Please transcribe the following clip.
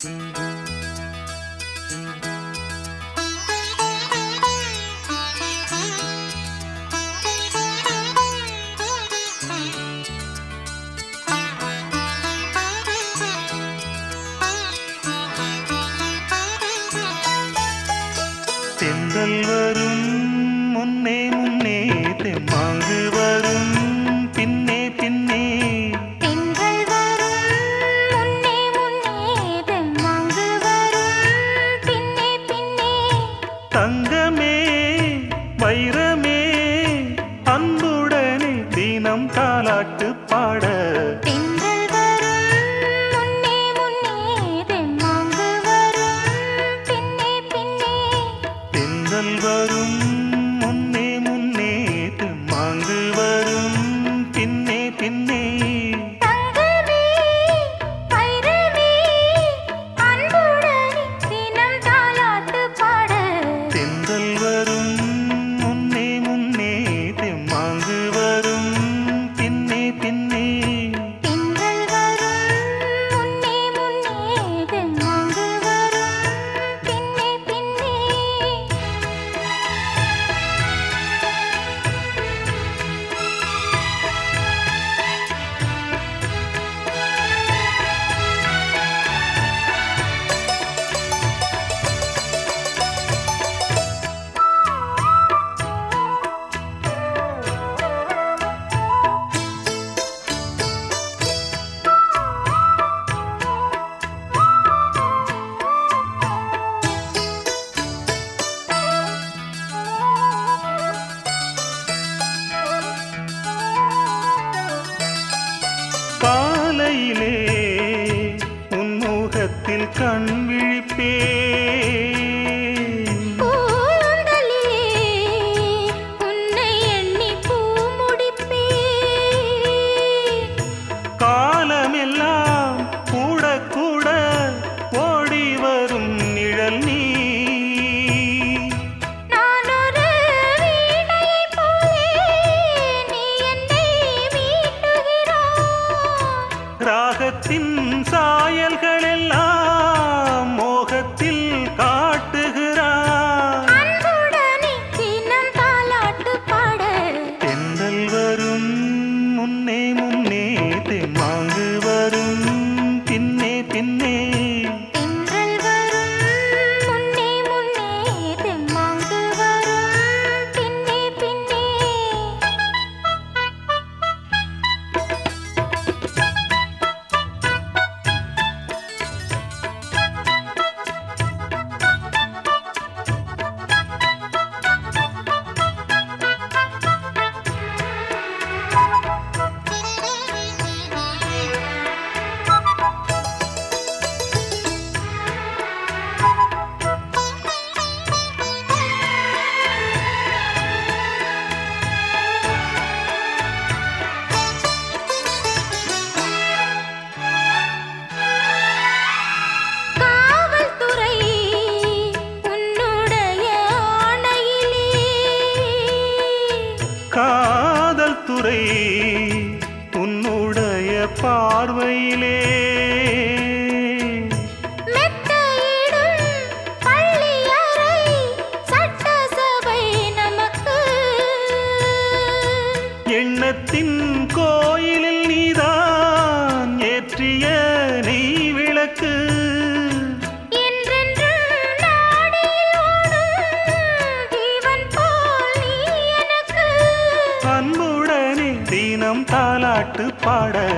தென்றல் வரும் முன்னே முன்னே தெம்மாங்கு வரும் பின்னே பின்னே. தென்றல் வரும் முன்னே முன்னே தெம்மாங்கு வரும் பின்னே பின்னே. தங்கமே வைரமே அன்புடனே தினம் தாலாட்டு பாட. தென்றல் வரும் முன்னே முன்னே தெம்மாங்கு வரும் பின்னே பின்னே. தென்றல் வரும் முன்னே முன்னே தெம்மாங்கு வரும் பின்னே பின்னே. தங்கமே வைரமே அன்புடனே தினம் தாலாட்டு பாட. தென்றல் வரும் முன்னே முன்னே தெம்மாங்கு வரும் பின்னே பின்னே. தென்றல் வரும் முன்னே முன்னே தெம்மாங்கு வரும் பின்னே பின்னே. காலையிலே உன் முகத்தில் கண் விழிப்பே. பூந்தலிலே உன்னை எண்ணி பூ முடிப்பே. காலமெல்லாம் கூட கூட ஓடி வரும் நிழல் நீ. நான் ஒரு வீணையைப் போலே நீ என்னை மீட்டுகிறாய். ராகத்தின் சாயல்கள் எல்லாம் மோகத்தில் காட்டுகிறார். அன்புடனே தினம் தாலாட்டு பாட. தென்றல் வரும் முன்னே முன்னே தெம்மாங்கு வரும் பின்னே பின்னே. தென்றல் வரும் முன்னே முன்னே தெம்மாங்கு வரும் பின்னே பின்னே. காவல்துறை உன்னுடைய ஆணையிலே. காதல் துறை உன்னுடைய பார்வையிலே. மெத்தையிடும் பள்ளியறை சட்டசபை நமக்கு. எண்ணத்தின் கோயிலில் நீதான் ஏற்றிய நெய் விளக்கு. என்றென்றும் நாடியில் ஓடும் ஜீவன் போல் நீ எனக்கு. அன்புடனே தினம் தாலாட்டு பாட.